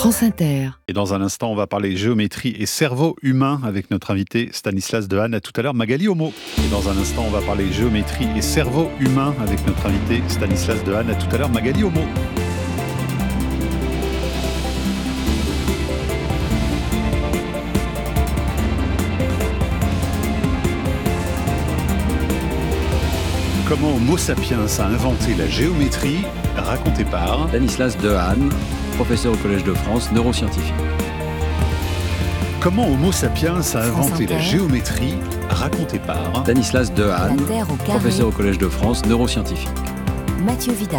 France Inter. Et dans un instant, on va parler géométrie et cerveau humain avec notre invité Stanislas Dehaene. À tout à l'heure, Magali Homo. Et dans un instant, on va parler géométrie et cerveau humain avec notre invité Stanislas Dehaene. À tout à l'heure, Magali Homo. Comment Homo sapiens a inventé la géométrie, raconté par Stanislas Dehaene, professeur au Collège de France, neuroscientifique. Comment Homo sapiens a inventé la géométrie, raconté par Stanislas Dehaene, professeur au Collège de France, neuroscientifique. Mathieu Vidard.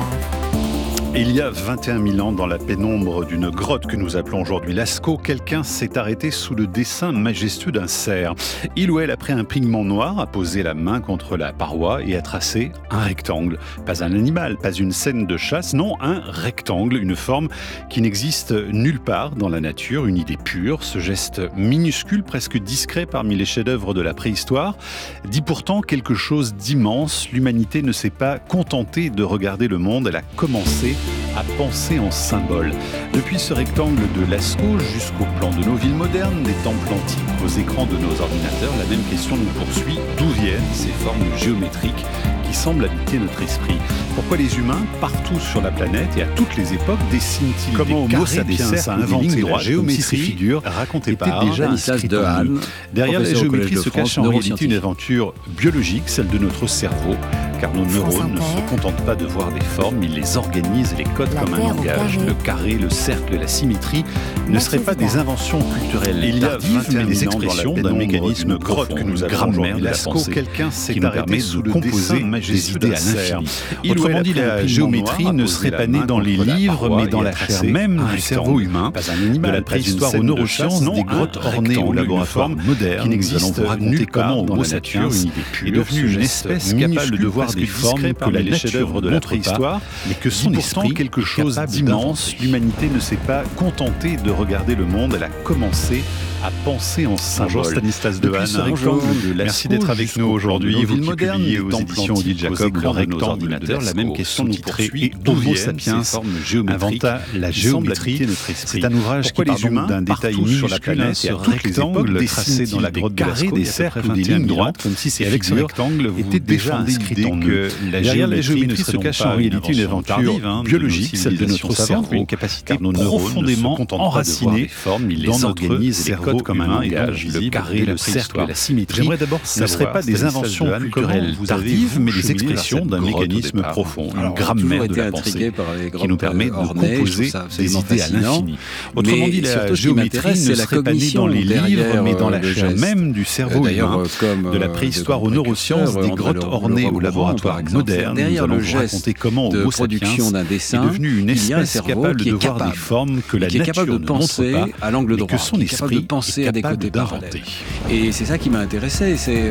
Il y a 21 000 ans, dans la pénombre d'une grotte que nous appelons aujourd'hui Lascaux, quelqu'un s'est arrêté sous le dessin majestueux d'un cerf. Il ou elle, après un pigment noir, a posé la main contre la paroi et a tracé un rectangle. Pas un animal, pas une scène de chasse, non, un rectangle, une forme qui n'existe nulle part dans la nature, une idée pure. Ce geste minuscule, presque discret parmi les chefs-d'œuvre de la préhistoire, dit pourtant quelque chose d'immense. L'humanité ne s'est pas contentée de regarder le monde, elle a commencé à penser en symboles. Depuis ce rectangle de Lascaux jusqu'au plan de nos villes modernes, des temples antiques, aux écrans de nos ordinateurs, la même question nous poursuit. D'où viennent ces formes géométriques qui semblent habiter notre esprit? Pourquoi les humains, partout sur la planète et à toutes les époques, dessinent-ils Comment des Homo carrés, des cercles, a inventé la géométrie figure racontée par déjà inscrite en Dehaene, nous. Derrière la professeur au géométrie Collège se de France, cache en réalité une neuroscientifique. aventure biologique, celle de notre cerveau, car nos neurones ne Inter. se contentent pas de voir des formes, ils les organisent et les codent La comme un Terre au langage. carré. Le carré, le cercle, la symétrie ne Mathieu seraient pas des Vidard. inventions culturelles Il y a tardives, 21 mais des 000 ans dans la expressions d'un pénombre mécanisme d'une grotte que nous appelons grammaire aujourd'hui de la Lascaux. pensée, Quelqu'un qui s'est nous arrêté permet sous de le composer dessin majestueux des idées d'un à cerf. l'infini. Autrement dit, la géométrie ne serait pas née dans les livres, mais dans la chair même du cerveau humain. Pas un De animal, la préhistoire aux neurosciences, des grottes ornées au laboratoire moderne qui n'existent nulle part dans la nature, est devenue une espèce capable de voir des formes que la chef-d'œuvre de la préhistoire, mais que son pourtant quelque chose d'immense. L'humanité ne s'est pas contentée de regarder le monde, elle a commencé à penser en symboles. Bonjour Stanislas Dehaene. Merci d'être avec nous aujourd'hui. Vous publiez aux éditions Odile Jacob le rectangle de la même question nous poursuit. Homo sapiens inventa la géométrie. C'est un ouvrage qui parle donc d'un détail sur la planète et à toutes les époques tracé dans la grotte de Lascaux, des cercles, des lignes droites, comme si c'est avec ce rectangle vous était déjà inscrit en que derrière la géométrie se cache en réalité une aventure biologique, celle de notre cerveau, une capacité profondément enracinée dans notre cerveau comme un langage, le carré, le cercle, la symétrie. J'aimerais d'abord savoir, ce ne seraient pas des inventions culturelles tardives, mais des expressions d'un mécanisme profond, une grammaire de la pensée qui nous permet de composer des idées à l'infini. Autrement dit, la géométrie ne serait pas née dans les livres, mais dans la chair même du cerveau humain. De la préhistoire aux neurosciences, des grottes ornées au laboratoire moderne, nous allons vous raconter comment Homo sapiens est devenu une espèce capable de voir des formes que la nature ne montre pas, à l'angle droit, que son esprit penser est à des capable côtés d'inventer. Et c'est ça qui m'a intéressé, c'est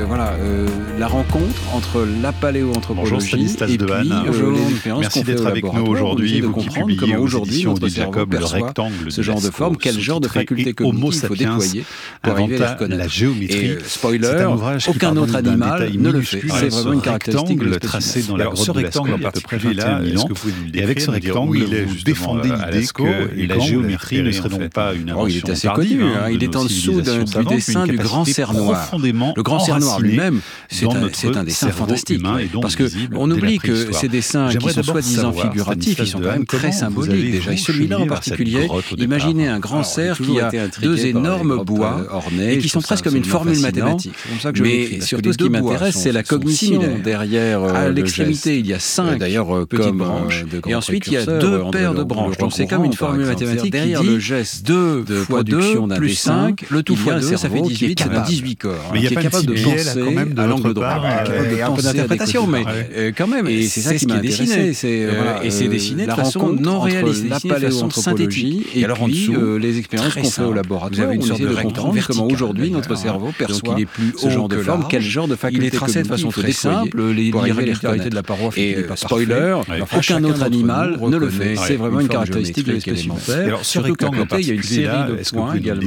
la rencontre entre la paléoanthropologie et puis les expériences Merci qu'on fait d'être au avec nous laboratoire. aujourd'hui. De Vous qui comprendre publiez comment aux aujourd'hui éditions notre Odile cerveau Jacob le perçoit rectangle ce genre de forme, quel genre de faculté cognitive il faut déployer pour arriver à les reconnaître. La géométrie. Et spoiler, aucun autre animal ne le fait. C'est vraiment une caractéristique de tracé dans la Alors, grotte ce de Lascaux rectangle il y a à peu près particulier 21 000 ans. Et avec ce rectangle, vous défendez l'idée que la géométrie ne serait donc pas une invention il est assez tardive, connu, de il est nos en dessous civilisations du dessin savantes, du mais une grand cerf noir. profondément Le grand cerf noir enraciné lui-même, c'est dans un notre dessin cerveau fantastique. humain et donc Parce que visible on dès la oublie que préhistoire. ces dessins qui J'aimerais sont d'abord soi-disant savoir, figuratifs, ils sont quand même très symboliques. Déjà, et celui-là en particulier, imaginez un grand cerf qui a deux énormes bois et qui sont presque comme une formule mathématique. Mais surtout, ce qui m'intéresse, c'est la cognition derrière. À l'extrémité, il y a 5 petites branches et ensuite il y a 2 paires de branches. Donc c'est comme une formule mathématique derrière le geste 2 fois 2 plus 5, le tout fois 2, ça fait 18, ça fait 18 corps. Mais il y a pas de biais là quand même de l'angle droit. Il y a un peu d'interprétation, mais quand même, et c'est ça qui m'a dessiné. Et c'est dessiné de façon non réaliste, la paléoanthropologie et puis les expériences qu'on fait au laboratoire. On essaie de comprendre comment aujourd'hui notre cerveau perçoit ce genre de forme, quel genre de faculté. Il est tracé de façon très simple, les irrégularités de la paroi. Et spoiler, aucun autre animal ne le fait. C'est vraiment une caractéristique de l'espèce humaine. Alors, ce Surtout qu'à rectangle côté, il y a une série de est-ce que vous points pouvez nous également, décrire, 12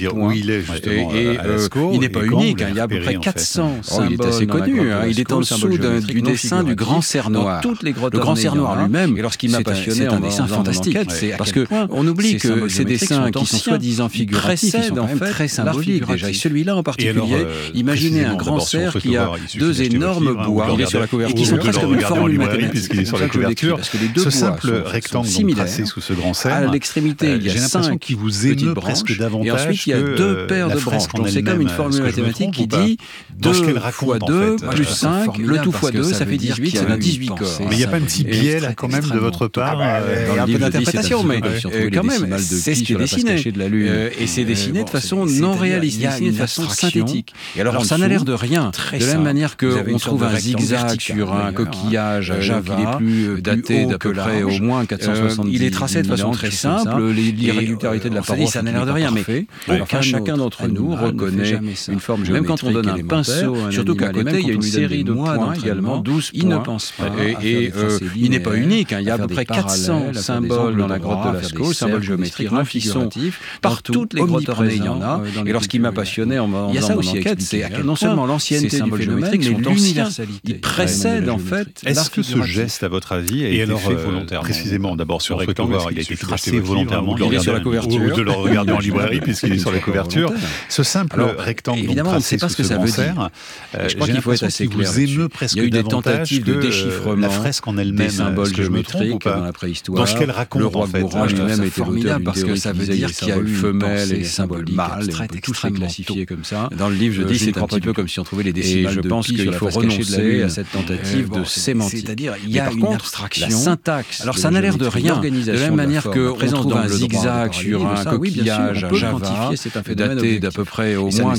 dire où il est justement à Lascaux. Il n'est pas unique, il y a à peu près 400 symboles. Il est assez connu, il est en dessous du dessin du Grand Cerf Noir. Le Grand Cerf Noir lui-même, et lorsqu'il m'a passionné, c'est un dessin fantastique. Parce qu'on oublie que ces dessins qui sont soi-disant figuratifs, ils sont quand même très symboliques déjà. Et celui-là en particulier, imaginez un grand cerf qui a deux énormes bois et qui sont presque comme une formule mathématique. Puisqu'il est sur la couverture, ce simple rectangle tracé sous ce grand cerf, à l'extrémité, il y a 5 qui vous émeut presque davantage. Et ensuite, il y a 2 paires de branches. Donc c'est comme une formule mathématique qui dit 2 fois 2 plus 5, le tout fois 2, ça fait 18, ça donne 18 corps. Mais il n'y a pas un petit biais là quand même de votre part? Il y a un peu d'interprétation, mais quand même, c'est ce qui est dessiné. Et c'est dessiné de façon non réaliste, dessiné de façon synthétique. Et alors ça n'a l'air de rien. De la même manière qu'on trouve un zigzag sur un coquillage Java, qui est plus daté d'à peu près au moins 470 il est tracé de façon très simple, l'irrégularité de la paroi, ça n'a l'air de rien, mais chacun d'entre nous reconnaît une forme géométrique. Même quand on donne un pinceau, surtout qu'à côté, il y a une série de points également, 12 points. Il ne pense pas. Et il n'est pas unique, il y a à peu près 400 symboles dans la grotte de Lascaux, symboles géométriques qui sont partout, toutes les grottes ornées, il y en a. Et lorsqu'il m'a passionné en faisant mon enquête, c'est non seulement l'ancienneté du phénomène, mais l'universalité. Il précède en fait. Est-ce que ce geste, à votre avis, a été fait volontairement? Précisément, d'abord sur rectangle, il a été tracé volontairement de sur la couverture, ou de le regarder en librairie puisqu'il est sur la couverture. Ce simple rectangle, évidemment, on ne sait pas ce que ça veut dire. Je crois qu'il faut être assez clair. Il y a eu des tentatives de déchiffrement, la fresque en elle-même, des symboles géométriques dans la préhistoire. Dans ce qu'elle raconte, le roi Gourand lui-même était formidable parce que ça veut dire qu'il y a eu femelle et symboles mâles, tous classifiés comme ça. Dans le livre, je dis c'est un petit peu comme si on trouvait les décimales de pi. Je pense qu'il faut renoncer à cette tentative de sémantique. C'est-à-dire, il y a une abstraction, la syntaxe. Alors ça n'a l'air de rien. De la même manière qu'on trouve un zigzag sur un coquillage Java, daté d'à peu près au moins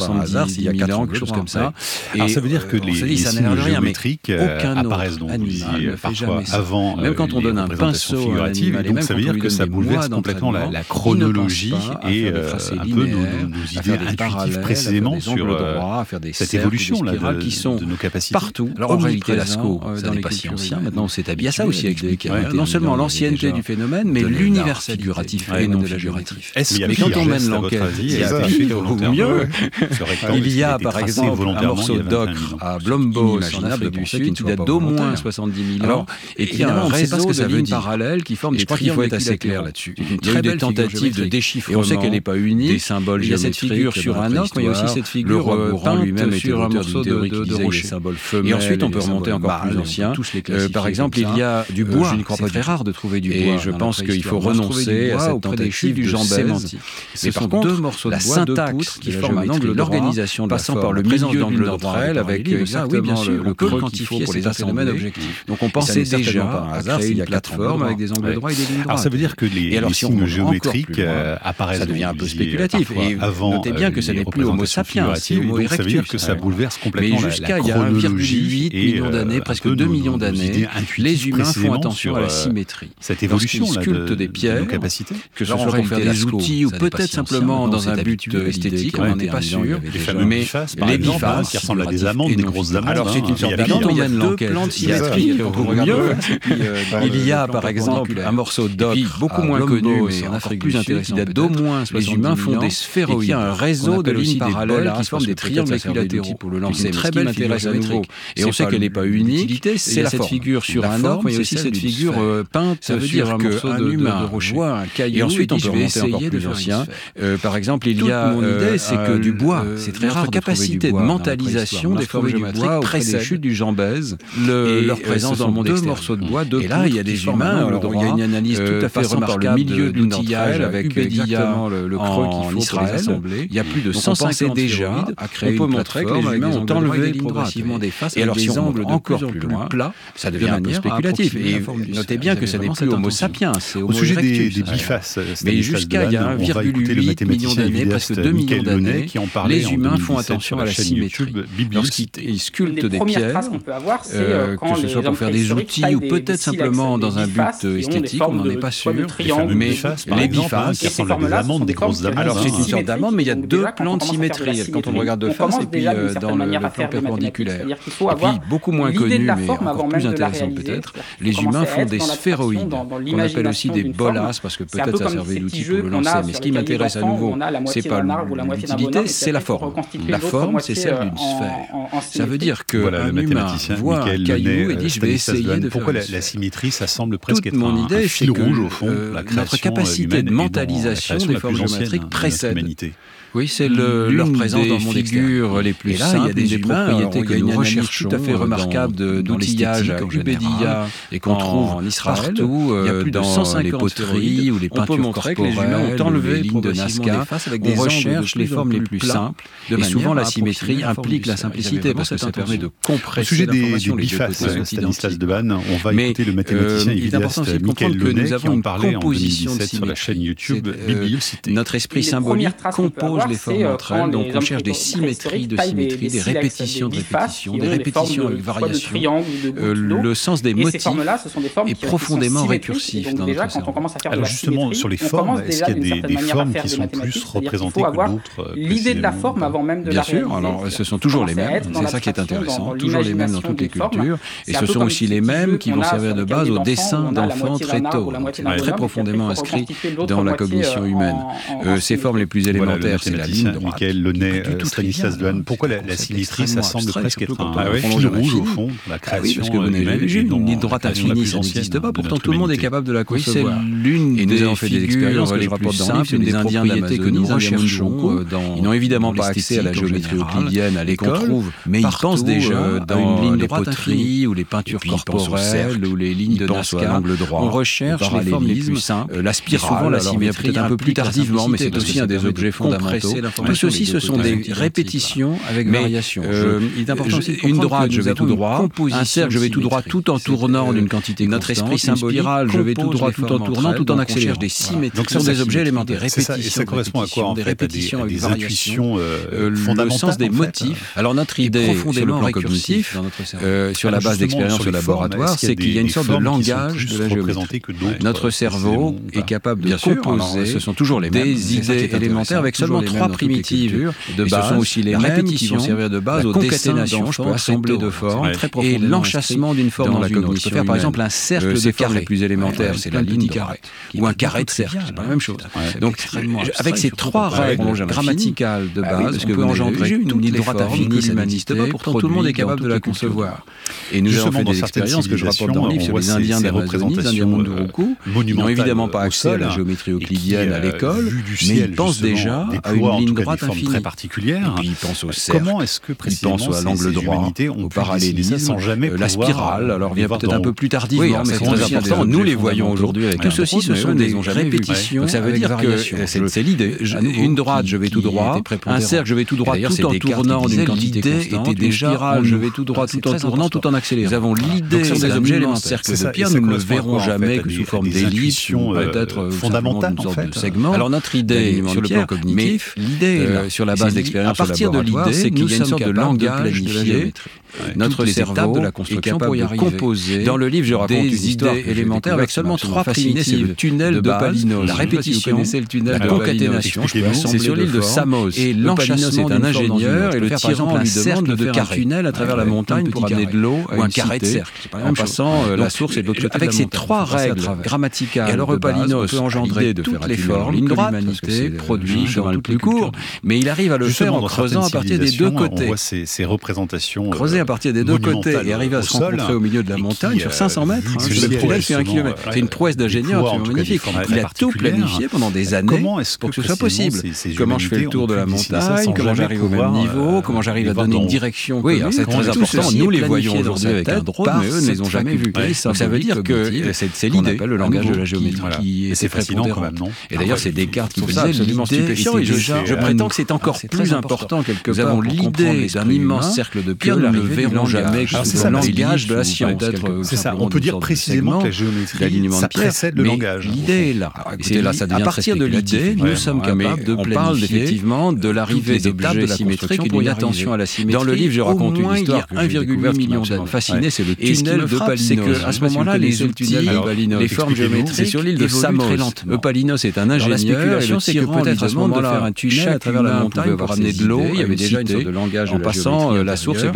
470 000 ans, quelque chose comme ça. Alors ça veut dire que les signes géométriques apparaissent donc, vous disiez, parfois avant, même quand on donne un pinceau figurative, et donc ça veut dire que ça bouleverse complètement la chronologie et un peu nos idées intuitives précisément sur cette évolution là de nos capacités. Partout. Alors en réalité, Lascaux, ça n'est pas si ancien. Maintenant, c'est habitué. Il y a ça aussi à expliquer. Non seulement l'ancienneté du phénomène, mais l'universalité figuratif et non de la géométrie. Mais quand on mène l'enquête, il y a mieux. Il y a par exemple un morceau d'ocre à Blombos en Afrique du Sud qui date d'au moins 70 000 ans et qui a un réseau de lignes parallèles qui forment des triangles. Je crois qu'il faut être assez clair là-dessus. Il y a eu des tentatives de déchiffrement. Et on sait qu'elle n'est pas unique. Des symboles géométriques. Il y a cette figure sur un ocre, mais il y a aussi cette figure peinte lui-même sur un morceau de rocher. Et ensuite, on peut remonter encore plus ancien. Par exemple, il y a du bois. C'est très rare de trouver du bois. Et je pense qu'il faut renoncer à cette tentative du sémantique. Mais par contre, deux morceaux de bois, deux poutres qui forment un angle d'organisation passant par le milieu d'une d'entre elles avec exactement le creux qu'il faut pour les phénomènes objectifs. Donc on pensait déjà à créer une plateforme avec des angles droits et des lignes droites. Alors ça veut dire que les signes géométriques apparaissent. Ça devient un peu spéculatif. Et notez bien que ce n'est plus Homo sapiens, c'est Homo erectus. Ça veut dire que ça bouleverse complètement la jusqu'à il y a 1,8 million d'années, presque 2 millions d'années, les humains font attention à la symétrie. Cette évolution lorsqu'ils sculptent des pierres, que ce soit pour faire des outils ou peut-être simplement dans un but esthétique, on n'en est pas sûr. Mais les bifaces qui ressemblent à des amandes, des grosses amandes. Alors c'est une sorte quand on mène l'enquête, il y a par exemple un morceau d'ocre beaucoup moins connu mais encore plus intéressant, qui date d'au moins 70 000 ans. Les humains font des sphéroïdes. Il y a un réseau de lignes parallèles qui forment des triangles équilatéraux pour le lancer. Une très belle m'intéresse à nouveau. Et on sait qu'elle n'est pas unique. C'est cette figure sur un orbe, mais aussi cette figure peinte sur un morceau de rocher. Et ensuite on peut remonter encore plus ancien. Par exemple, il y a mon idée, c'est que du bois, c'est très rare. Capacité de mentalisation des formes géométriques précède chute du Jambèse, leur présence dans le monde externe. Deux morceaux de bois, et là il y a des humains. Il y a une analyse tout à fait remarquable par le milieu de l'outillage avec exactement le creux qu'il faut pour les assembler. Il y a plus de 150 déjà à créer une plateforme. Les humains ont enlevé progressivement des faces et alors si on angles encore plus plats, ça devient un peu spéculatif. Et notez bien que ce n'est plus Homo sapiens, c'est Homo erectus. Au sujet des bifaces, mais jusqu'à il y a 1,8 million d'années, presque 2 millions d'années, les humains font attention à la symétrie. Lorsqu'ils sculptent des pierres, que ce soit pour faire des outils ou peut-être simplement dans un but esthétique, on n'en est pas sûr. Mais les bifaces, qui ressemblent à des amandes, des grosses amandes. Alors c'est une sorte d'amande, mais il y a deux plans de symétrie quand on le regarde de face et puis dans le plan perpendiculaire. Et puis beaucoup moins connu, mais encore plus intéressant peut-être, les humains font des sphéroïdes, qu'on appelle aussi des bolas, parce que peut-être ça servait d'outil pour le lancer. Mais ce qui m'intéresse à nouveau. C'est pas l'utilité, c'est la forme. La forme, c'est celle d'une sphère. Ça veut dire que un humain voit un caillou et dit je vais essayer de faire pourquoi la symétrie, ça semble presque être mon idée, un fil rouge au fond. Notre capacité de mentalisation des formes géométriques précède. Oui, c'est leur présence dans mon figures les plus simples. Il y a des propriétés que nous recherchons tout à fait remarquables d'outillage à Ubediyya et qu'on trouve en Israël partout. Il y a plus de 150 les poteries ou les peintures corporelles, les lignes de Nazca. On recherche les formes les plus simples et souvent la symétrie implique la simplicité parce que ça permet de compresser l'information. Au sujet des bifaces, Stanislas Dehaene, on va écouter le mathématicien évidéiste Michael Launay qui en parlait en 2017 sur la chaîne YouTube Bibliocité. Notre esprit symbolique compose les formes entre elles, donc on cherche des symétries de symétries, des répétitions de répétitions, des répétitions avec variations. Le sens des motifs est profondément récursif dans notre cerveau. Alors justement, sur les formes, est-ce qu'il y a des formes qui sont plus représentées que d'autres? L'idée de la forme avant même de la réaliser. Bien sûr, alors ce sont toujours les mêmes, c'est ça qui est intéressant, toujours les mêmes dans toutes les cultures, et ce sont aussi les mêmes qui vont servir de base au dessin d'enfants très tôt, très profondément inscrits dans la cognition humaine. Ces formes les plus élémentaires, c'est la ligne droite. Michael Launay, Stanislas Dehaene, pourquoi la symétrie, ça semble presque être un fil rouge au fond, la création parce que vous n'avez jamais vu une ligne droite infinie, ça n'existe pas, pourtant tout le monde est capable de la concevoir. Et nous avons fait des expériences les plus simples, des Indiens d'Amazonie que nous recherchons. Ils n'ont évidemment pas accès à la géométrie euclidienne à l'école, mais ils pensent déjà dans une ligne droite infinie ou les peintures corporelles ou les lignes de Nazca. On recherche les formes les plus simples. La spirale, souvent la symétrie un peu plus tardivement, mais c'est aussi un des objets fondamentaux. Tout ceci, ce sont des répétitions avec variations. Il est important aussi de comprendre une droite, je vais tout droit. Un cercle, je vais tout droit tout en tournant d'une quantité constante. Notre esprit symbolique, je vais tout droit tout en tournant, tout en accélérant. Des symétries. Donc, ce sont des objets élémentaires. Et ça correspond à quoi en fait? Des répétitions avec variations. Le sens des motifs. Alors notre idée, profondément récursif, sur la base d'expériences au laboratoire, c'est qu'il y a une sorte de langage de la géométrie. Notre cerveau est capable de composer. Ce sont toujours les mêmes. Des idées élémentaires avec seulement trois primitives de base. Ce sont aussi les mêmes qui vont servir de base aux concaténations. Je peux assembler de formes et l'enchâssement d'une forme dans une autre. Je peux faire par exemple un cercle de carrés les plus élémentaires, c'est la ligne droite, ou un carré de cercle, c'est pas la même chose. Donc avec ces trois règles grammaticales de base, on peut engendrer une ligne droite infinie, ça n'existe pas, pourtant tout le monde est capable de la concevoir. Et nous avons fait des expériences que je rapporte dans le livre sur les Indiens d'Amazonie, les Indiens Munduruku. Ils n'ont évidemment pas accès à la géométrie euclidienne à l'école, mais ils pensent déjà à une ligne droite infinie. Très particulière. Et puis ils pensent au cercle, comment est-ce que précisément ils pensent à l'angle droit, au parallélisme, la spirale, alors vient peut-être un peu plus tardivement, mais c'est très important. Nous les voyons aujourd'hui avec tout ceci, ce sont des répétitions. Donc ça veut dire que c'est l'idée. Une droite, je vais tout droit. Un cercle, je vais tout droit tout en tournant d'une quantité constante. Une spirale, je vais tout droit tout en tournant, tout en accélérant. Nous avons l'idée des objets élémentaires. Cercle de pierre, nous ne le verrons jamais que sous forme d'ellipse, peut-être fondamentale une sorte de segment. Alors notre idée sur le plan cognitif, l'idée sur la base d'expérience au laboratoire, c'est qu'il y a une sorte de langage de la géométrie. Notre cerveau est capable de composer. Dans le livre, je raconte une idée élémentaire avec seulement trois primitives. C'est le tunnel de Palinos, la répétition, la concaténation, c'est sur l'île de Samos. Et l'enchâssement, c'est un ingénieur et le tyran lui demande de faire un tunnel à travers la montagne pour amener de l'eau ou un carré de cercle. En passant la source et de l'autre côté de la montagne. Avec ces trois règles grammaticales, alors Palinos peut engendrer toutes les formes, ligne droite, produit dans le plus court, mais il arrive à le faire en creusant à partir des deux côtés. On voit ces représentations à partir des deux côtés et arriver à se rencontrer au milieu de la montagne sur 500 mètres. Le tunnel fait 1 kilomètre. C'est une prouesse d'ingénieur absolument magnifique. Il a tout planifié pendant des années pour que ce soit possible. Comment je fais le tour de la montagne, comment j'arrive au même niveau, comment j'arrive à donner une direction. Oui, c'est très important. Nous les voyons aujourd'hui avec un drone, mais eux ne les ont jamais vus. Donc ça veut dire que c'est l'idée, le langage de la géométrie. Et c'est fascinant quand même, non? Et d'ailleurs, c'est Descartes qui faisait absolument stupéfiant. Je prétends que c'est encore plus important quelque part. Nous avons l'idée d'un immense cercle de pierre. Nous ne verrons jamais que c'est le langage de la science. C'est ça, on peut dire précisément que la géométrie, ça précède le langage. L'idée est là. À partir de l'idée, nous sommes capables de planifier. On parle effectivement de l'arrivée d'objets symétriques et d'une attention à la symétrie. Dans le livre, je raconte une histoire. 1,8 million d'années. Fasciné, c'est le tunnel de Palinos. C'est qu'à ce moment-là, les outils, les formes géométriques, c'est sur l'île de Samos. Palinos est un ingénieur et le tyran peut-être à ce moment-là faire un tunnel à travers la montagne pour amener de l'eau. Il y avait déjà une sorte de langage en passant la source et de l'autre côté de la montagne.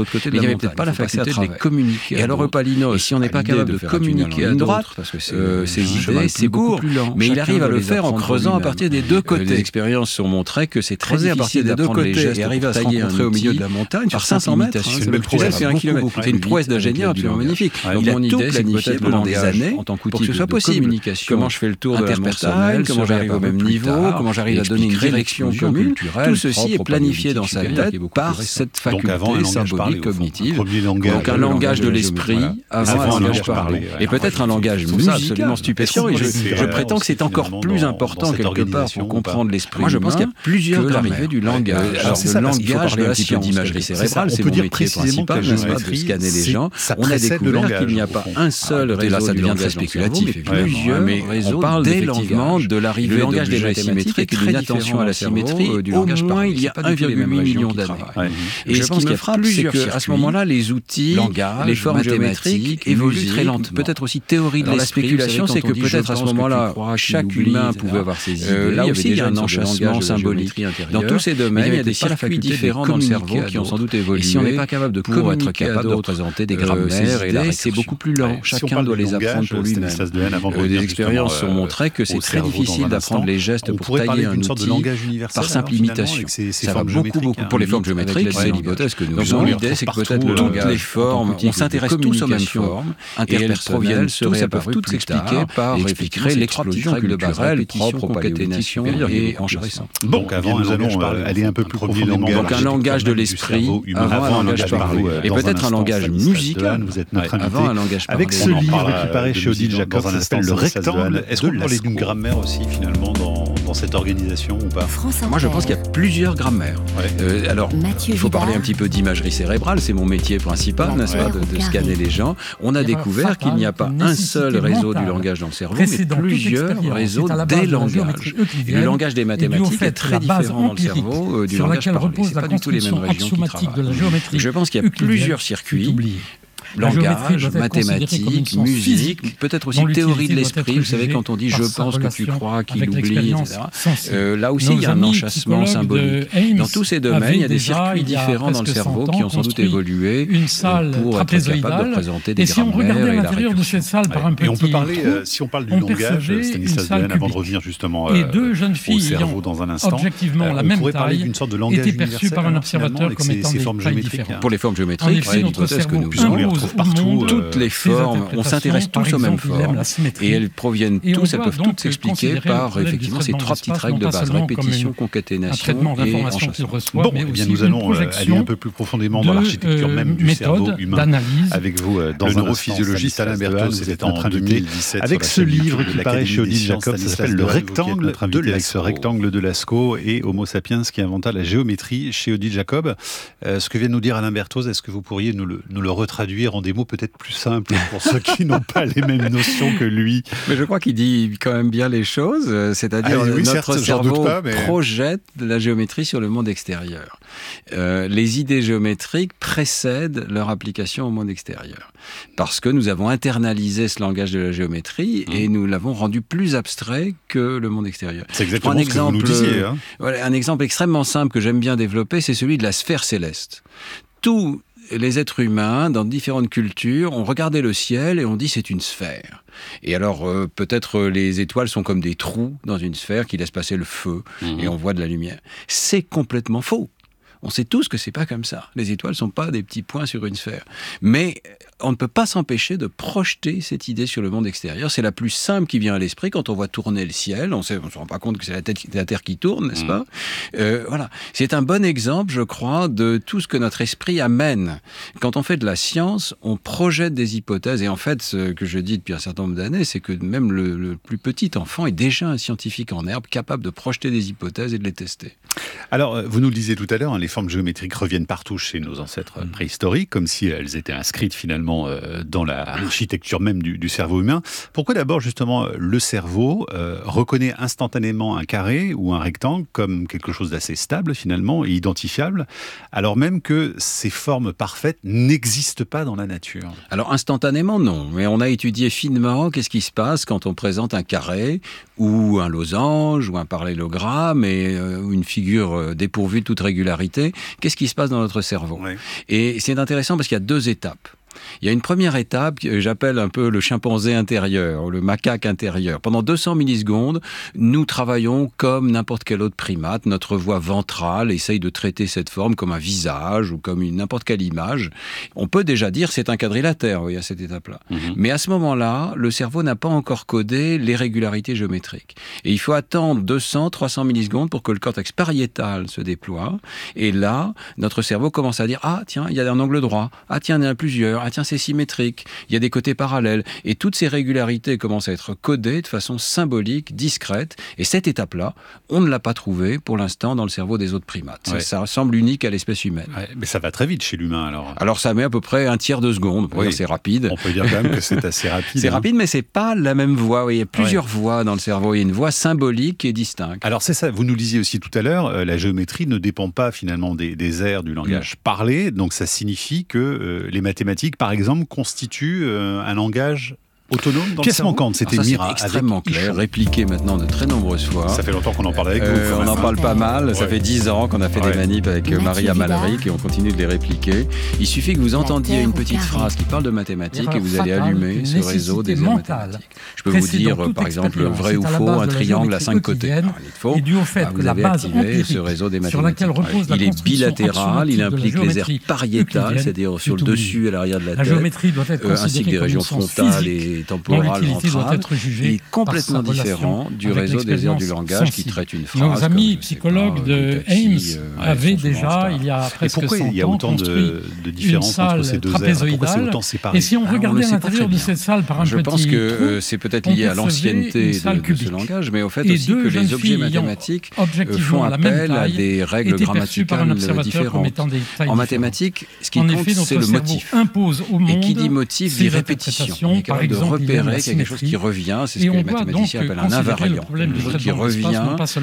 n'y avait peut-être pas la faculté de les communiquer. Et alors Eupalinos, si on n'est pas capable de communiquer à droite, parce que ces idées, c'est beaucoup plus lent. Mais il arrive à le faire en creusant à partir des deux côtés. Les expériences ont montré que c'est très difficile d'apprendre les gestes et arriver à se rencontrer au milieu de la montagne par 500 mètres. C'est 1 kilomètre. C'est une prouesse d'ingénieur absolument magnifique. Donc mon idée, c'est peut-être pendant des années, pour que ce soit possible. Comment je fais le tour de la montagne, comment j'arrive au même niveau, comment j'arrive à donner une direction commune. Tout ceci est planifié dans sa tête par cette faculté symbolique cognitive. Donc un langage de l'esprit avant un langage parlé. Et peut-être un langage musical absolument stupéfiant. Et je prétends que c'est encore plus important quelque part pour comprendre l'esprit. Moi, je pense qu'il y a plusieurs l'arrivée du langage. Alors, le langage de la science d'imagerie cérébrale, c'est mon métier principal, n'est-ce pas, de scanner les gens. On a découvert qu'il n'y a pas un seul réseau du langage spéculatif, plusieurs réseaux. On parle effectivement de l'arrivée de l'objet symétrique et d'une attention à la symétrie du langage parlé. Il y a 1,8 million d'années. Et ce qui me frappe, c'est qu'à ce moment-là, les outils, les formes géométriques évoluent très lentement. Peut-être aussi théorie de l'esprit. La spéculation, c'est que peut-être à ce moment-là, chaque humain pouvait avoir ses idées. Là aussi, il y a un enchâssement symbolique. Dans tous ces domaines, il y a des circuits différents dans le cerveau qui ont sans doute évolué. Et si on n'est pas capable de être capable de représenter des grammaires et là, c'est beaucoup plus lent. Chacun doit les apprendre pour lui-même. Des expériences ont montré que c'est très difficile d'apprendre les gestes pour tailler un outil par simple imitation. Ça va beaucoup pour les formes géométriques. C'est l'hypothèse que nous avons. L'idée, c'est que peut-être le langage, les formes, on s'intéresse tous aux mêmes formes interpersonnelles, seraient apparues toutes s'expliquer par l'explosion culturelle propre aux concaténations et enchâssant. Donc avant, nous allons aller un peu plus profondément. Donc un langage de l'esprit avant un langage parlé. Et peut-être un langage musical avant un langage parlé. Avec ce livre qui paraît chez Odile Jacob, ça s'appelle Le Rectangle. Est-ce qu'on peut parler d'une grammaire aussi finalement dans cette organisation ou pas? Moi je pense qu'il y a plusieurs grammaires. Alors il faut parler un petit peu d'imagerie cérébrale, c'est mon métier principal, n'est-ce pas, de scanner les gens. On a découvert qu'il n'y a pas un seul réseau du langage dans le cerveau, mais plusieurs réseaux des langages. Le langage des mathématiques est très différent dans le cerveau du langage parlé. C'est pas du tout les mêmes régions qui travaillent. Je pense qu'il y a plusieurs circuits. Langage, mathématiques, musique, peut-être aussi théorie de l'esprit. Vous savez, quand on dit « je pense que tu crois qu'il oublie », etc. Là aussi, il y a un enchâssement symbolique. Dans tous ces domaines, il y a des circuits différents dans le cerveau qui ont sans doute évolué pour être capables de représenter des grammaires et la récursion. Et on peut parler, si on parle du langage, Stanislas Dehaene, avant de revenir justement au cerveau dans un instant, on pourrait parler d'une sorte de langage universel avec ces formes géométriques. Pour les formes géométriques, c'est l'hypothèse que nous avons. Partout, toutes les formes, on s'intéresse tous aux mêmes formes et elles proviennent tous, elles peuvent toutes s'expliquer par effectivement ces trois petites règles de base: répétition, concaténation et enchâssement. Bon, eh bien nous allons aller un peu plus profondément dans l'architecture même du cerveau humain avec vous dans le neurophysiologiste Alain Berthoz. Vous êtes en train d'inviter avec ce livre qui paraît chez Odile Jacob, ça s'appelle Le Rectangle de Lascaux. Rectangle de Lascaux et Homo sapiens qui inventa la géométrie chez Odile Jacob. Ce que vient de nous dire Alain Berthoz, est-ce que vous pourriez nous le retraduire en des mots peut-être plus simples pour ceux qui n'ont pas les mêmes notions que lui? Mais je crois qu'il dit quand même bien les choses, c'est-à-dire notre cerveau projette de la géométrie sur le monde extérieur. Les idées géométriques précèdent leur application au monde extérieur. Parce que nous avons internalisé ce langage de la géométrie et nous l'avons rendu plus abstrait que le monde extérieur. C'est exactement ce que vous nous disiez. Un exemple extrêmement simple que j'aime bien développer, c'est celui de la sphère céleste. Tous les êtres humains, dans différentes cultures, ont regardé le ciel et ont dit c'est une sphère. Et alors, peut-être les étoiles sont comme des trous dans une sphère qui laissent passer le feu et on voit de la lumière. C'est complètement faux. On sait tous que c'est pas comme ça. Les étoiles ne sont pas des petits points sur une sphère. Mais on ne peut pas s'empêcher de projeter cette idée sur le monde extérieur. C'est la plus simple qui vient à l'esprit quand on voit tourner le ciel. On ne se rend pas compte que c'est la Terre qui tourne, n'est-ce pas ? Voilà. C'est un bon exemple, je crois, de tout ce que notre esprit amène. Quand on fait de la science, on projette des hypothèses. Et en fait, ce que je dis depuis un certain nombre d'années, c'est que même le plus petit enfant est déjà un scientifique en herbe, capable de projeter des hypothèses et de les tester. Alors, vous nous le disiez tout à l'heure, les formes géométriques reviennent partout chez nos ancêtres préhistoriques, comme si elles étaient inscrites finalement finalement dans l'architecture même du cerveau humain. Pourquoi d'abord justement le cerveau reconnaît instantanément un carré ou un rectangle comme quelque chose d'assez stable finalement et identifiable, alors même que ces formes parfaites n'existent pas dans la nature? Alors instantanément non, mais on a étudié finement qu'est-ce qui se passe quand on présente un carré ou un losange ou un parallélogramme et une figure dépourvue de toute régularité. Qu'est-ce qui se passe dans notre cerveau? Oui. Et c'est intéressant parce qu'il y a 2 étapes. Il y a une première étape que j'appelle un peu le chimpanzé intérieur, le macaque intérieur. Pendant 200 millisecondes, nous travaillons comme n'importe quel autre primate. Notre voie ventrale essaye de traiter cette forme comme un visage ou comme n'importe quelle image. On peut déjà dire que c'est un quadrilatère, oui, à cette étape-là. Mais à ce moment-là, le cerveau n'a pas encore codé les régularités géométriques. Et il faut attendre 200, 300 millisecondes pour que le cortex pariétal se déploie. Et là, notre cerveau commence à dire « Ah, tiens, il y a un angle droit. Ah, tiens, il y en a plusieurs. Ah, tiens, c'est symétrique, il y a des côtés parallèles. » Et toutes ces régularités commencent à être codées de façon symbolique, discrète. Et cette étape-là, on ne l'a pas trouvée pour l'instant dans le cerveau des autres primates. Ouais. Ça semble unique à l'espèce humaine. Ouais, mais ça va très vite chez l'humain alors. Alors ça met à peu près un tiers de seconde. Oui. C'est rapide. On peut dire quand même que c'est assez rapide. C'est rapide, mais c'est pas la même voie. Il y a plusieurs voies dans le cerveau. Il y a une voie symbolique et distincte. Alors c'est ça, vous nous disiez aussi tout à l'heure, la géométrie ne dépend pas finalement des aires du langage parlé. Donc ça signifie que les mathématiques, par exemple, constitue un langage autonome dans pièce le cerveau. Manquante, c'était Mira. Extrêmement clair, répliqué maintenant de très nombreuses fois. Ça fait longtemps qu'on en parle avec vous. On en parle pas mal. Ouais. Ça fait 10 ans qu'on a fait des manips avec Maria Malaric et on continue de les répliquer. Il suffit que vous entendiez une petite phrase qui parle de mathématiques et vous allez allumer ce réseau des aires mathématiques. Je peux vous dire, par exemple, vrai ou faux, un triangle à 5 côtés. Alors, il est faux. Vous avez activé ce réseau des mathématiques. Il est bilatéral, il implique les aires pariétales, c'est-à-dire sur le dessus et l'arrière de la tête, ainsi que des régions frontales et temporale ventrale, est complètement différent du réseau des aires du langage qui traite une phrase. Nos amis psychologues de Ames avaient déjà, il y a presque 100 ans, pourquoi il y a autant de différences entre ces deux aires? Pourquoi c'est autant séparé? Et si on regardait à l'intérieur de cette salle par un petit trou, je pense que c'est peut-être lié à l'ancienneté de ce langage, mais au fait aussi que les objets mathématiques font appel à des règles grammaticales différentes. En mathématiques, ce qui compte, c'est le motif. Et qui dit motif dit répétition. De repérer quelque chose qui revient, c'est ce que les mathématiciens appellent un invariant, quelque chose qui revient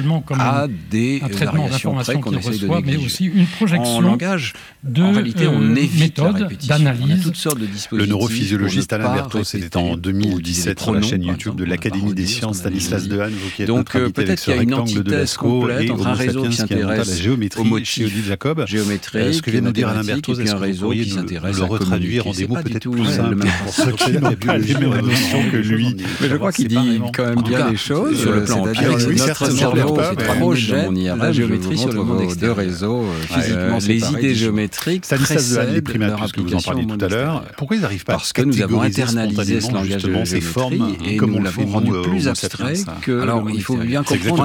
à des variations près qu'on essaye de négliger. En langage, en réalité, on évite la répétition. On a toutes sortes de dispositifs. Le neurophysiciologiste Alain Berthaud, c'était en 2017 sur la chaîne YouTube de l'Académie des sciences Stanislas Dehaene, vous qui êtes notre invité avec ce rectangle de Lascaux et Homo sapiens qui inventa la géométrie chez Odile Jacob. Ce que vient de nous dire Alain Berthaud, est-ce que vous pourriez nous le retraduire en des mots peut-être plus simples pour ceux qui n'ont pas les mêmes notions que lui? Mais je crois qu'il dit quand même bien les choses sur le plan empirique. Notre cerveau, c'est trop jeune. La géométrie sur le monde extérieur. Deux réseaux physiquement séparés. Les idées géométriques précèdent les primates, puisque vous en parliez tout à l'heure. Pourquoi ils n'arrivent pas à Parce que nous avons internalisé ce langage de géométrie et nous l'avons rendu plus abstrait que... Alors, il faut bien comprendre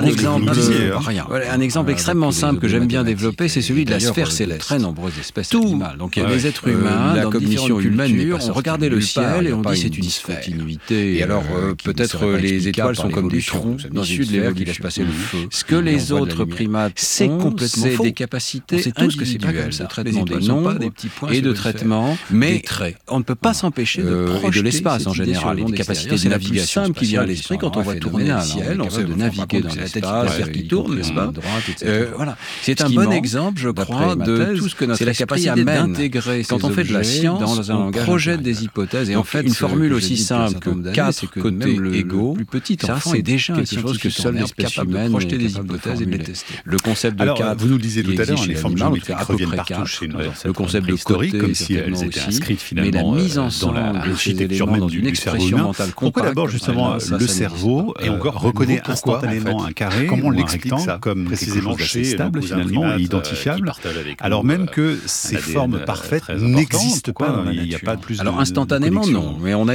un exemple extrêmement simple que j'aime bien développer, c'est celui de la sphère céleste. Très nombreuses espèces animales. Donc, il y a des êtres humains, la cognition humaine, on regardait le ciel et on dit c'est une discontinuité. Et alors, peut-être les étoiles sont comme des troncs issus de l'air qui laisse passer le feu. Ce que les autres primates c'est complètement faux. Des capacités individuelles de traitement des nombres et de traitement, mais on ne peut pas s'empêcher de projeter de l'espace en général, et des capacités de navigation qui vient à l'esprit quand on voit tourner le ciel, on sait de naviguer dans l'espace, qui tourne, n'est-ce pas? Voilà, c'est un bon exemple, je crois, de tout ce que notre esprit amène d'intégrer quand on fait de la science dans un langage, on projette des hypothèses et en fait une formule aussi simple que 4 côtés égaux, plus petit, ça c'est déjà quelque chose que seule l'espèce humaine projeter des hypothèses et de les tester. Le concept de 4, vous nous le disiez tout à l'heure, les formes géométriques reviennent partout chez nous. Le concept de historique, comme si elles étaient inscrites finalement dans l'architecture même du cerveau humain. Pourquoi d'abord justement le cerveau reconnaît instantanément un carré ou un rectangle comme précisément assez stable finalement et identifiable, alors même que ces formes parfaites n'existent pas? Il n'y a pas plus de... Alors instantanément non, mais on a étudié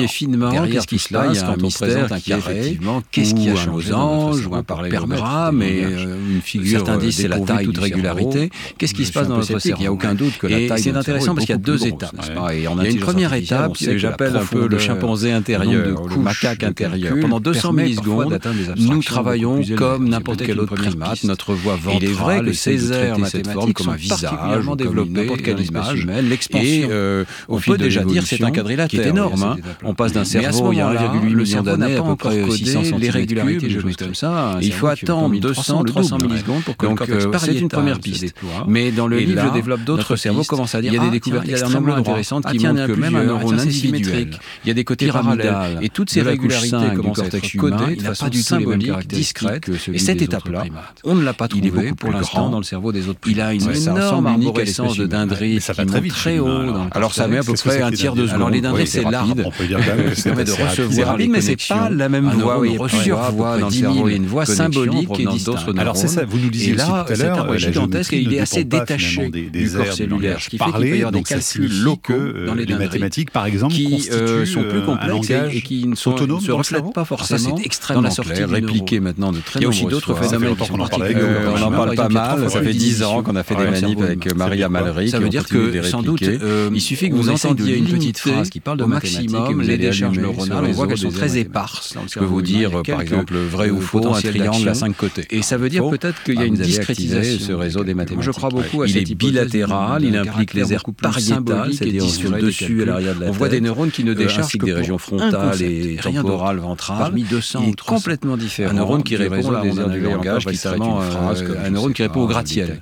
étudier finement qu'est-ce qui se passe, il y a un mystère qui est effectivement qu'est-ce qui a changé dans notre cerveau, un parallélogramme et une figure. Certains disent c'est la taille toute régularité. Qu'est-ce qui se passe dans notre cerveau? Il n'y a aucun doute que la taille. C'est intéressant parce qu'il y a deux étapes. Il y a une première étape que j'appelle un peu le chimpanzé intérieur, le macaque intérieur. Pendant 200 millisecondes, nous travaillons comme n'importe quel autre primate. Notre voix ventrale, il est vrai que ces aires mathématiques comme un visage, développé, n'importe quelle image humaine, l'expansion. On peut déjà dire que c'est un quadrilatère qui est énorme. On passe d'un cerveau il y a 1,8 million d'années à peu près 600 cm3, les régularités, des choses comme ça. Il faut attendre 200-300 millisecondes pour que le cortex pariétal c'est une première piste. Mais dans le livre, je développe d'autres cerveaux commencent à dire il y a des découvertes extrêmement intéressantes qui montrent que même un neurone individuel, il y a des côtés parallèles. Et toutes ces régularités commencent à être codées de façon symbolique, discrète. Et cette étape-là, on ne l'a pas trouvée pour l'instant dans le cerveau des autres primates. Il a une énorme arborescence de dindrite qui monte très haut. Alors ça met à peu près un tiers de seconde. Alors les dindrites, c'est l'arbre. On peut dire que ça permet de recevoir. C'est rapide, mais c'est pas la même voix. Il y a plusieurs voix dans le cerveau. Il y a une voix symbolique et distincte. Alors c'est ça, vous nous disiez aussi tout à l'heure, cet arbre gigantesque, il est assez détaché du corps cellulaire, ce qui fait qu'il peut y avoir des calculs locaux dans les mathématiques, par exemple, qui sont plus complexes et qui ne se reflètent pas forcément dans la sortie répliquée maintenant de très nombreuses fois. Il y a aussi d'autres phénomènes qui sont particuliers. On en parle pas mal, ça fait 10 ans qu'on a fait des manifs avec Maria Malric. Ça veut dire que, sans doute, il suffit que vous entendiez une petite phrase qui parle de maximum les décharges neuronales, on voit qu'elles sont très éparses. Je peux vous dire, par exemple, vrai ou faux, un triangle à 5 côtés. Et ça veut dire peut-être qu'il y a une discrétisation ce réseau des mathématiques. Je crois beaucoup à cette hypothèse. Il est bilatéral, il implique les aires pariétales, c'est-à-dire sur le dessus et l'arrière de la tête. On voit des neurones qui ne déchargent que des régions frontales et temporales, ventrales. Parmi 200 ou 300. Complètement différent. Un neurone qui répond à des aires du langage, qui s'arrête une phrase, un neurone qui répond au gratte-ciel.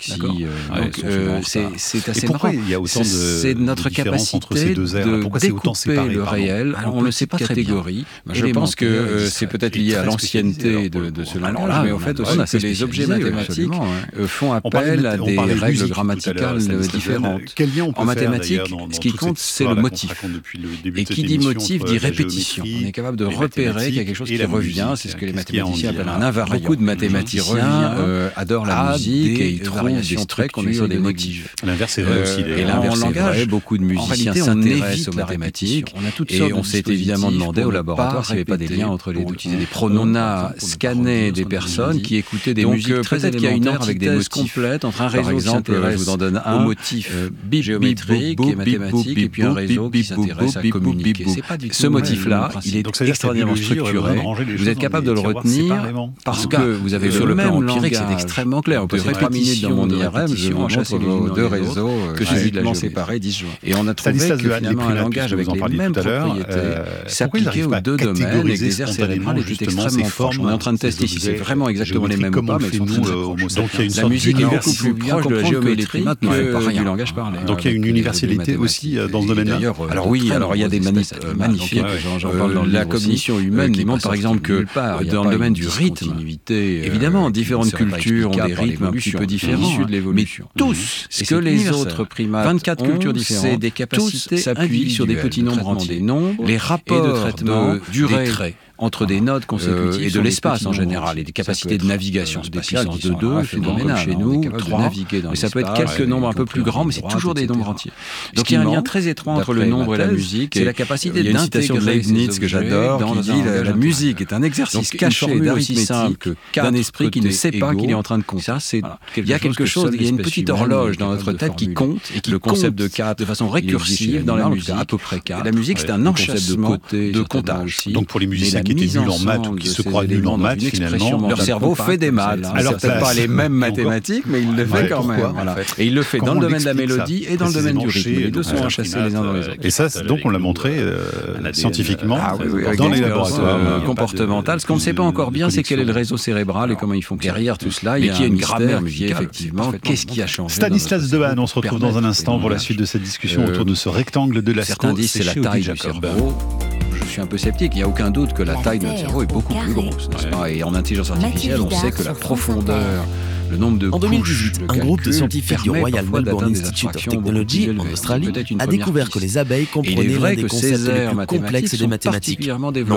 C'est assez marrant. C'est notre capacité de découper le réel. On ne sait pas très bien. Je pense que c'est peut-être lié à l'ancienneté de ce langage, mais en fait aussi que les objets mathématiques font appel à des règles grammaticales différentes. En mathématiques, ce qui compte, c'est le motif. Et qui dit motif dit répétition. On est capable de repérer qu'il y a quelque chose qui revient, c'est ce que les mathématiciens appellent un invariant. Beaucoup de mathématiciens adorent la musique et ils trouvent des traits qu'on sur des motifs. L'inverse est vrai aussi. Et l'inverse est vrai, beaucoup de musiciens s'intéressent aux mathématiques et on s'est évidemment demandé au laboratoire s'il n'y avait pas des liens entre les deux. Utiliser des pronoms. On a scanné des personnes qui écoutaient des musiques très élémentaires avec des motifs. Avec des motifs complètes entre un réseau qui s'intéresse, je vous en donne un, au motif géométrique et mathématique, et puis un réseau qui s'intéresse à communiquer. Ce motif-là, il est extraordinairement structuré. Vous êtes capable de le retenir parce que vous avez sur le plan empirique, c'est extrêmement clair. On peut faire 3 minutes dans mon IRM, je vous montre vos deux réseaux que j'ai uniquement séparés disjoints. Et on a trouvé que finalement un langage avec les mêmes propriétés s'appliquait aux deux domaines et que les aires cérébrales étaient extrêmement proches. On est en train de tester si c'est vraiment exactement les mêmes ou pas, mais elles sont très proches. Donc la musique est beaucoup plus proche de la géométrie que du langage parlé. Donc il y a une universalité aussi dans ce domaine-là. Alors oui, alors il y a des magnifiques. J'en parle dans la cognition humaine qui montre par exemple que dans le domaine du rythme, évidemment, différentes cultures ont des rythmes un petit peu différents, mais tous, ce que les autres primates 24 cultures différentes, c'est des capacités s'appuient sur des petits nombres entiers. Les rapports de traitement durée entre des nodes consécutives et de l'espace en général, et des capacités de navigation spatiale de 2 phénoménales. Chez nous, 3, mais ça peut être quelques nombres un peu plus grands, mais c'est toujours des nombres entiers. Donc il y a un lien très étroit entre le nombre et la musique, c'est la capacité d'intégrer. Il y a une citation de Leibniz que j'adore qui dit la musique est un exercice caché d'arithmétique d'un esprit qui ne sait pas qu'il est en train de compter. Il y a quelque chose, il y a une petite horloge dans notre tête qui compte, et qui le concept de 4 de façon récursive dans la musique, à peu près 4. La musique, c'est un enchaînement de comptage. Donc pour les musiciens qui étaient nuls en maths ou qui se croient nuls en maths, finalement, leur cerveau fait des maths. Alors peut-être pas les mêmes mathématiques, mais il le fait quand même. Et il le fait dans le domaine de la mélodie et dans le domaine du rythme. Les deux sont enchâssés les uns dans les autres. Et ça, donc on l'a montré scientifiquement dans les laboratoires comportementaux. Ce qu'on ne sait pas encore bien, c'est quel est le réseau cérébral et comment il fonctionne. Derrière tout cela, il y a une grammaire musicale, effectivement. Qu'est-ce qui a changé? Stanislas Dehaene, on se retrouve dans un instant pour la suite de cette discussion autour de ce rectangle de Lascaux. Certains disent c'est la taille du cerveau. Je suis un peu sceptique. Il n'y a aucun doute que la taille de notre cerveau est beaucoup plus grosse, n'est-ce pas? Et en intelligence artificielle, on sait que la profondeur le nombre de En 2018, un groupe de scientifiques du Royal Melbourne Institute of Technology en Australie a découvert que les abeilles comprenaient l'un des concepts les plus complexes des mathématiques.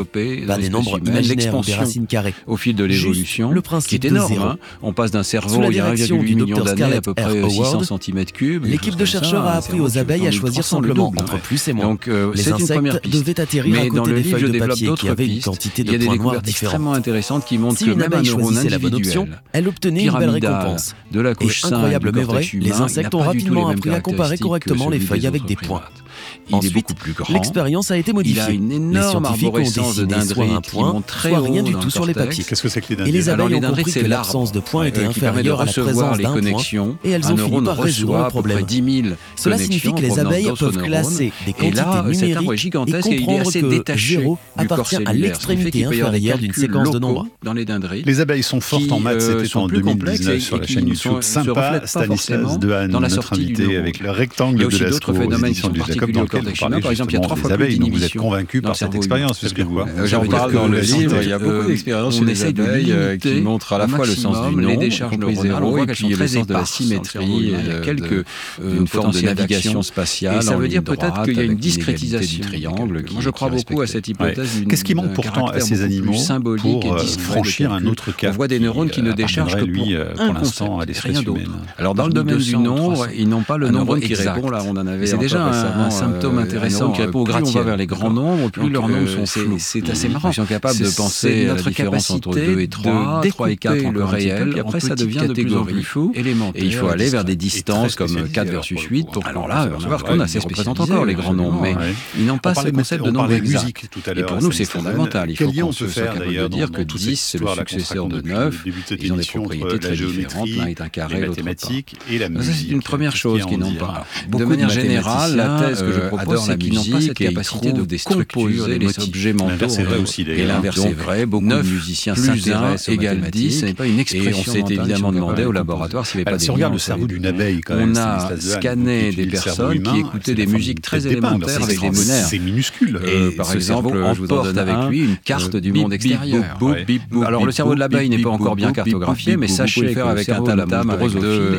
Pas des nombres imaginaires ou des racines carrées. Au fil de l'évolution, qui est énorme, on passe d'un cerveau il y a 1,8 million d'années à peu près 600 cm3. L'équipe de chercheurs a appris aux abeilles à choisir simplement entre plus et moins. Donc, les insectes devaient atterrir à côté des feuilles de papier qui avaient une quantité de points noirs différents. Extrêmement intéressante qui montre si que une même un abeille neurone choisissait la bonne option, elle obtenait une belle récompense. De la couche et incroyable mais vrai, les insectes ont rapidement appris à comparer correctement les feuilles avec des points. Ensuite, l'expérience a été modifiée. Les scientifiques ont dessiné soit un point, soit rien du tout sur les papiers. Qu'est-ce que c'est que les dendrites ? Et les abeilles ont compris que l'absence de points était inférieure à la présence d'un point, et elles ont fini par résoudre le problème. Cela signifie que les abeilles peuvent classer des quantités numériques et comprendre que 0 appartient à l'extrémité inférieure d'une séquence de nombres. Les abeilles sont fortes en maths, c'était en 2019 sur la chaîne YouTube. Sympa, Stanislas Dehaene, notre invité avec le rectangle de l'astro aux éditions du Jacob, dans lequel vous parlez justement des abeilles. Donc vous êtes convaincu par cette expérience, parce que quoi j'en parle dans le livre, il y a beaucoup d'expériences sur les abeilles qui montrent à la fois le sens du nombre, des charges neuronales, et puis le sens de la symétrie, quelques formes de navigation spatiale. Et ça veut dire peut-être qu'il y a une discrétisation du triangle. Moi je crois beaucoup à cette hypothèse. Qu'est-ce qui manque pourtant à ces animaux pour franchir un autre cap? On voit des neurones qui ne déchargent que pour l'instant à l'espèce humaine. Alors dans le domaine du nombre, ils n'ont pas le nombre qui répond, là on en avait. C'est déjà un symptôme intéressant. Plus on va vers les grands nombres, plus leurs nombres sont flous. C'est assez marrant. Ils sont capables de penser à la différence entre 2 et 3, 3 et 4 le réel, puis après ça devient de plus en plus flou. Et il faut aller vers des distances comme 4 versus 8 pour alors là, on va voir qu'on a ces représente encore les grands nombres, mais ils n'ont pas ce concept de nombre exact. Et pour nous, c'est fondamental. Il faut qu'on soit capable de dire que 10, c'est le successeur de 9. Ils ont des propriétés très différentes. L'un est un carré, l'autre pas. Ça, c'est une première chose qu'ils n'ont pas. De manière générale, la thèse que je propose, c'est qu'ils n'ont pas cette capacité de déstructurer les objets mentaux. Et l'inverse est vrai. Beaucoup de musiciens s'intéressent aux mathématiques. Ce n'est pas une expression. Et on s'est évidemment demandé au laboratoire s'il n'y avait pas des liens. Si on regarde le cerveau d'une abeille, quand même, on a scanné des personnes qui écoutaient des musiques très élémentaires avec des monaires. C'est minuscule. Et par exemple, je vous en donne avec lui une carte du monde extérieur. Alors le cerveau de l'abeille n'est pas encore bien cartographié, mais sachez faire avec un tam-tam avec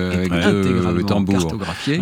deux tambours.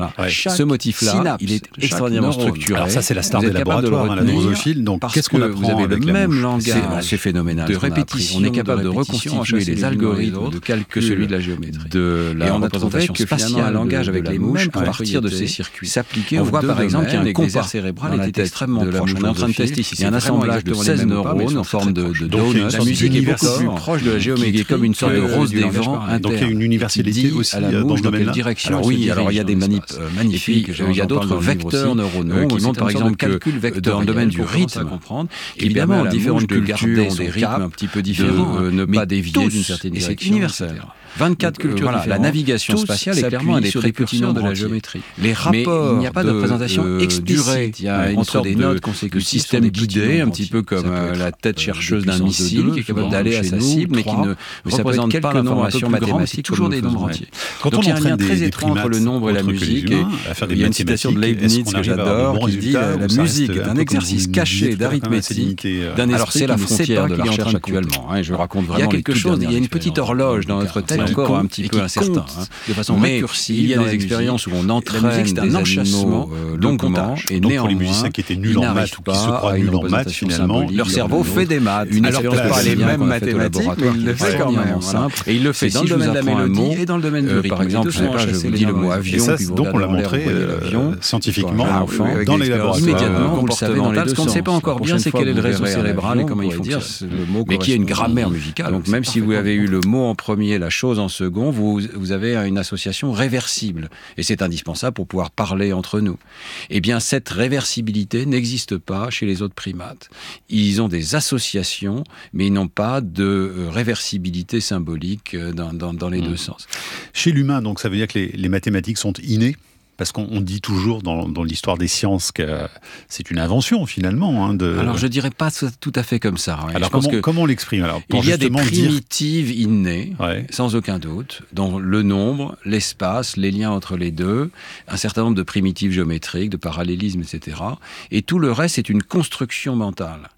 Ce motif-là, il est extraordinairement structuré. Alors ça, c'est la star des laboratoires, la drosophile. Donc qu'est-ce qu'on apprend? Vous avez le même langage, c'est phénoménal. De répétition, on est capable de reconstituer les algorithmes de calcul que celui de la géométrie, de la représentation spatiale, un langage avec les mouches à partir de ces circuits. On voit par exemple qu'il y a un compas cérébral était extrêmement proche. On est en train de tester ici. Il y a un assemblage de 16 neurones en forme de donut. La musique est beaucoup plus proche de la géométrie, comme une sorte de rose des vents interne. Donc il y a une universalité aussi dans ce domaine-là. Alors oui, alors il y a des manips magnifiques. Il y a d'autres vecteurs neuronaux qui montrent par exemple que dans le domaine du rythme, évidemment, différentes cultures ont des rythmes un petit peu différents, ne pas dévier d'une certaine direction. Et c'est universel. 24 cultures différentes. La navigation spatiale est clairement un des précurseurs de la géométrie. Les rapports, il n'y a pas de représentation explicite. Il y a une sorte des notes consécutives, système guidé, un petit peu comme la tête chercheuse d'un missile qui est capable d'aller à sa cible, mais qui ne représente pas l'information mathématique, toujours des nombres entiers. Donc il y a un lien très étroit entre le nombre et la musique. Il y a une citation de Leibniz que j'adore qui dit la musique est un exercice caché d'arithmétique d'un esprit qui ne sait pas qu'il est en train actuellement. Je raconte vraiment. Il y a quelque chose, il y a une petite horloge dans notre tête encore un petit peu incertain, de façon récursive. Il y a des expériences où on entraîne des animaux longuement et néanmoins, ils n'arrivent pas à une représentation symbolique. Leur cerveau fait des maths. Une expérience pas les mêmes mathématiques, mais il le fait quand même. Et il le fait dans le domaine de la mélodie et dans le domaine du rythme. Par exemple, je vous dis le mot avion, puis donc on l'a montré scientifiquement dans les laboratoires. Immédiatement, vous le savez dans les deux sens. Ce qu'on ne sait pas encore bien, c'est quel est le réseau cérébral et comment il fonctionne. Mais qui est une grammaire musicale. Donc même si vous avez eu le mot en premier, la chose en second, vous avez une association réversible. Et c'est indispensable pour pouvoir parler entre nous. Eh bien, cette réversibilité n'existe pas chez les autres primates. Ils ont des associations, mais ils n'ont pas de réversibilité symbolique dans les deux sens. Chez l'humain, donc, ça veut dire que les mathématiques sont innées? Parce qu'on dit toujours dans l'histoire des sciences que c'est une invention finalement. Alors je dirais pas tout à fait comme ça. Alors comment on l'exprime alors, il y a des primitives innées, sans aucun doute, dans le nombre, l'espace, les liens entre les deux, un certain nombre de primitives géométriques, de parallélisme, etc. Et tout le reste, c'est une construction mentale.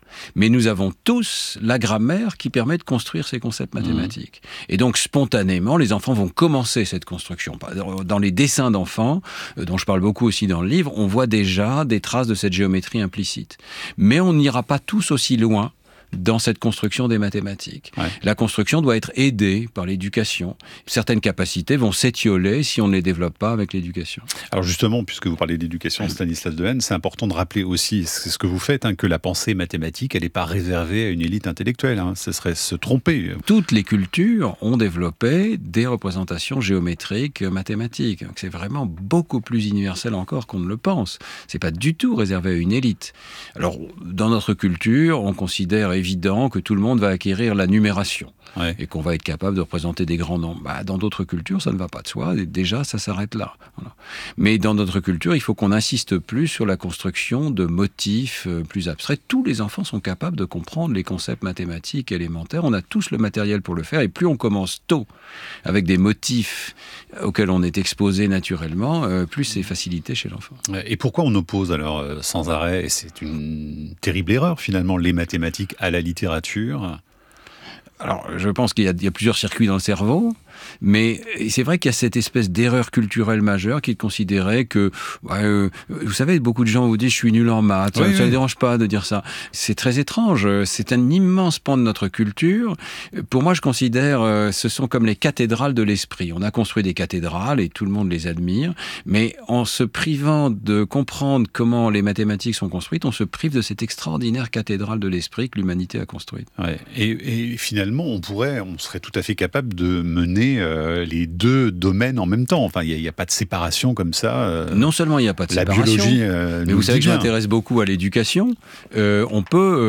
Mais nous avons tous la grammaire qui permet de construire ces concepts mathématiques. Et donc, spontanément, les enfants vont commencer cette construction. Dans les dessins d'enfants, dont je parle beaucoup aussi dans le livre, on voit déjà des traces de cette géométrie implicite. Mais on n'ira pas tous aussi loin dans cette construction des mathématiques. Ouais. La construction doit être aidée par l'éducation. Certaines capacités vont s'étioler si on ne les développe pas avec l'éducation. Alors justement, puisque vous parlez d'éducation, Stanislas Dehaene, c'est important de rappeler aussi, c'est ce que vous faites, que la pensée mathématique, elle n'est pas réservée à une élite intellectuelle. Ce serait se tromper. Toutes les cultures ont développé des représentations géométriques mathématiques. Donc c'est vraiment beaucoup plus universel encore qu'on ne le pense. C'est pas du tout réservé à une élite. Alors, dans notre culture, on considère évident que tout le monde va acquérir la numération et qu'on va être capable de représenter des grands nombres. Dans d'autres cultures, ça ne va pas de soi. Et déjà, ça s'arrête là. Voilà. Mais dans notre culture, il faut qu'on insiste plus sur la construction de motifs plus abstraits. Tous les enfants sont capables de comprendre les concepts mathématiques élémentaires. On a tous le matériel pour le faire. Et plus on commence tôt avec des motifs auxquels on est exposé naturellement, plus c'est facilité chez l'enfant. Et pourquoi on oppose alors sans arrêt, et c'est une terrible erreur finalement, les mathématiques à la littérature? Alors, je pense qu'il y a plusieurs circuits dans le cerveau, mais c'est vrai qu'il y a cette espèce d'erreur culturelle majeure qui est de considérer que, vous savez, beaucoup de gens vous disent « je suis nul en maths », ça ne dérange pas de dire ça. C'est très étrange, c'est un immense pan de notre culture. Pour moi, je considère ce sont comme les cathédrales de l'esprit. On a construit des cathédrales et tout le monde les admire, mais en se privant de comprendre comment les mathématiques sont construites, on se prive de cette extraordinaire cathédrale de l'esprit que l'humanité a construite. Ouais. Et finalement, on serait tout à fait capable de mener les deux domaines en même temps. Enfin, il n'y a pas de séparation comme ça. Non seulement il n'y a pas de séparation, biologie, mais vous savez que je m'intéresse beaucoup à l'éducation. On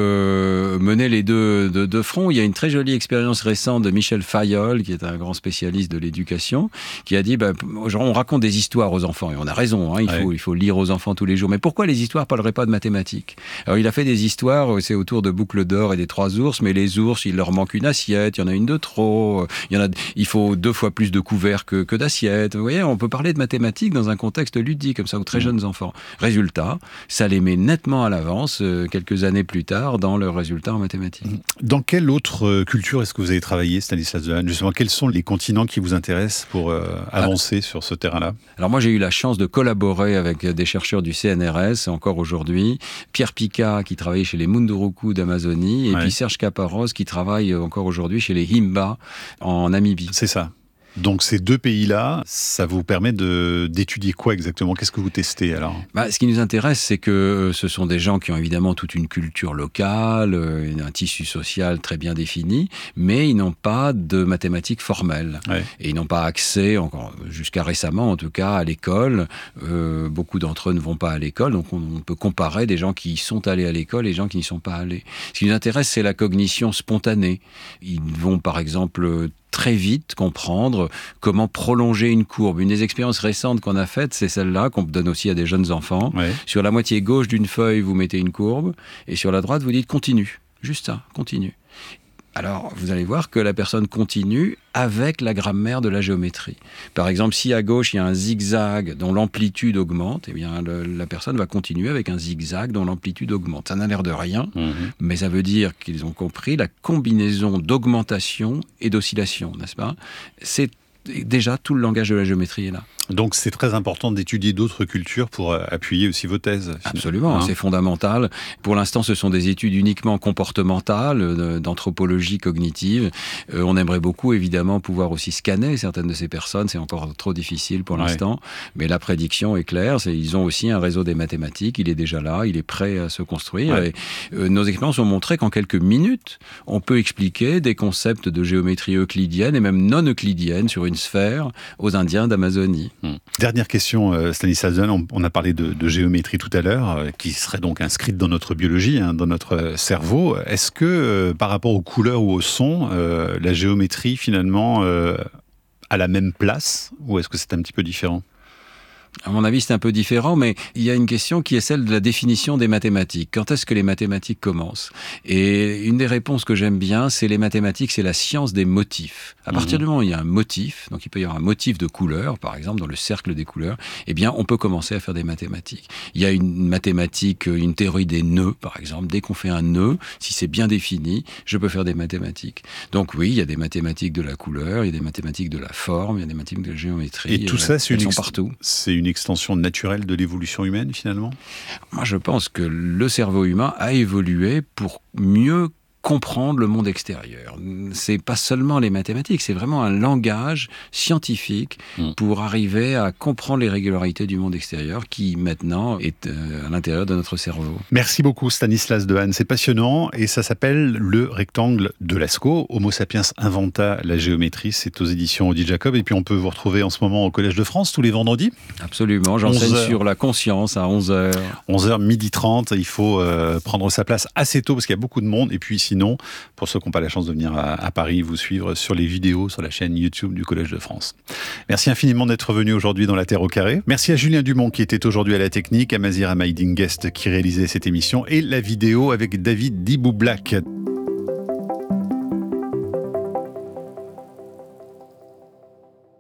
peut mener les deux de front. Il y a une très jolie expérience récente de Michel Fayol, qui est un grand spécialiste de l'éducation, qui a dit on raconte des histoires aux enfants. Et on a raison, il faut lire aux enfants tous les jours. Mais pourquoi les histoires ne parleraient pas de mathématiques? Alors, il a fait des histoires, c'est autour de Boucle d'or et des 3 ours, mais les ours, il leur manque une assiette, il y en a une de trop, il faut 2 fois plus de couverts que d'assiettes. Vous voyez, on peut parler de mathématiques dans un contexte ludique, comme ça, aux très jeunes enfants. Résultat, ça les met nettement à l'avance, quelques années plus tard, dans leurs résultats en mathématiques. Dans quelle autre culture est-ce que vous avez travaillé, Stanislas Dehaene? Justement, quels sont les continents qui vous intéressent pour avancer sur ce terrain-là? Alors moi, j'ai eu la chance de collaborer avec des chercheurs du CNRS, encore aujourd'hui, Pierre Picat, qui travaillait chez les Munduruku d'Amazonie, et puis Serge Caparros, qui travaille encore aujourd'hui chez les Himba en Namibie. C'est ça. Donc ces deux pays-là, ça vous permet d'étudier quoi exactement? Qu'est-ce que vous testez alors? Ce qui nous intéresse, c'est que ce sont des gens qui ont évidemment toute une culture locale, un tissu social très bien défini, mais ils n'ont pas de mathématiques formelles. Et ils n'ont pas accès, encore jusqu'à récemment en tout cas, à l'école. Beaucoup d'entre eux ne vont pas à l'école, donc on peut comparer des gens qui sont allés à l'école et des gens qui n'y sont pas allés. Ce qui nous intéresse, c'est la cognition spontanée. Ils vont par exemple très vite comprendre comment prolonger une courbe. Une des expériences récentes qu'on a faites, c'est celle-là, qu'on donne aussi à des jeunes enfants. Sur la moitié gauche d'une feuille, vous mettez une courbe, et sur la droite, vous dites « continue ». Juste ça, continue. Alors, vous allez voir que la personne continue avec la grammaire de la géométrie. Par exemple, si à gauche, il y a un zigzag dont l'amplitude augmente, eh bien, la personne va continuer avec un zigzag dont l'amplitude augmente. Ça n'a l'air de rien, mais ça veut dire qu'ils ont compris la combinaison d'augmentation et d'oscillation, n'est-ce pas? C'est déjà tout le langage de la géométrie est là. Donc c'est très important d'étudier d'autres cultures pour appuyer aussi vos thèses. Absolument, c'est fondamental. Pour l'instant, ce sont des études uniquement comportementales, d'anthropologie cognitive. On aimerait beaucoup, évidemment, pouvoir aussi scanner certaines de ces personnes. C'est encore trop difficile pour l'instant. Mais la prédiction est claire. Ils ont aussi un réseau des mathématiques. Il est déjà là. Il est prêt à se construire. Et, nos expériences ont montré qu'en quelques minutes, on peut expliquer des concepts de géométrie euclidienne et même non euclidienne sur une sphère aux Indiens d'Amazonie. Dernière question, Stanislas Dehaene, on a parlé de géométrie tout à l'heure, qui serait donc inscrite dans notre biologie, dans notre cerveau. Est-ce que, par rapport aux couleurs ou au son, la géométrie, finalement, a la même place, ou est-ce que c'est un petit peu différent? À mon avis, c'est un peu différent, mais il y a une question qui est celle de la définition des mathématiques. Quand est-ce que les mathématiques commencent ? Et une des réponses que j'aime bien, c'est les mathématiques, c'est la science des motifs. À partir du moment où il y a un motif, donc il peut y avoir un motif de couleur, par exemple, dans le cercle des couleurs, eh bien, on peut commencer à faire des mathématiques. Il y a une mathématique, une théorie des nœuds, par exemple. Dès qu'on fait un nœud, si c'est bien défini, je peux faire des mathématiques. Donc oui, il y a des mathématiques de la couleur, il y a des mathématiques de la forme, il y a des mathématiques de la géométrie. Et tout ça, partout. C'est une extension naturelle de l'évolution humaine, finalement ? Moi, je pense que le cerveau humain a évolué pour mieux comprendre le monde extérieur. C'est pas seulement les mathématiques, c'est vraiment un langage scientifique pour arriver à comprendre les régularités du monde extérieur qui maintenant est à l'intérieur de notre cerveau. Merci beaucoup Stanislas Dehaene, c'est passionnant et ça s'appelle Le rectangle de Lascaux. Homo sapiens inventa la géométrie, c'est aux éditions Odile Jacob et puis on peut vous retrouver en ce moment au Collège de France tous les vendredis. Absolument, j'enseigne sur la conscience à 11h. 11h, 12h30, il faut prendre sa place assez tôt parce qu'il y a beaucoup de monde et puis sinon, pour ceux qui n'ont pas la chance de venir à Paris, vous suivre sur les vidéos sur la chaîne YouTube du Collège de France. Merci infiniment d'être venu aujourd'hui dans La Terre au carré. Merci à Julien Dumont qui était aujourd'hui à la technique, à Mazir Amaïdine Guest qui réalisait cette émission et la vidéo avec David Diboublak.